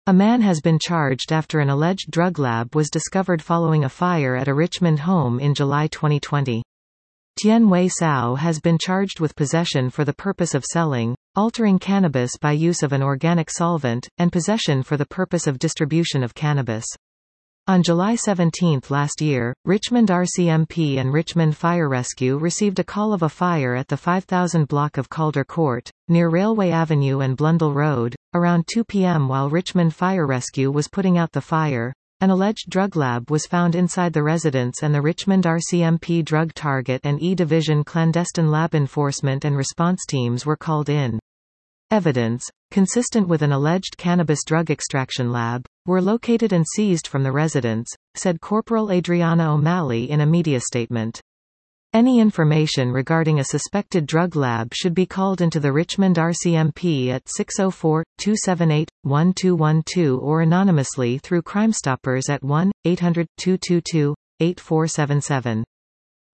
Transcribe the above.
A man has been charged after an alleged drug lab was discovered following a fire at a Richmond home in July 2020. Tien Wei Sao has been charged with possession for the purpose of selling, altering cannabis by use of an organic solvent, and possession for the purpose of distribution of cannabis. On July 17 last year, Richmond RCMP and Richmond Fire Rescue received a call of a fire at the 5000 block of Calder Court, near Railway Avenue and Blundell Road, around 2 p.m. While Richmond Fire Rescue was putting out the fire. An alleged drug lab was found inside the residence and the Richmond RCMP Drug Target and E-Division clandestine lab enforcement and response teams were called in. Evidence, consistent with an alleged cannabis drug extraction lab, were located and seized from the residence, said Corporal Adriana O'Malley in a media statement. Any information regarding a suspected drug lab should be called into the Richmond RCMP at 604-278-1212 or anonymously through Crime Stoppers at 1-800-222-8477.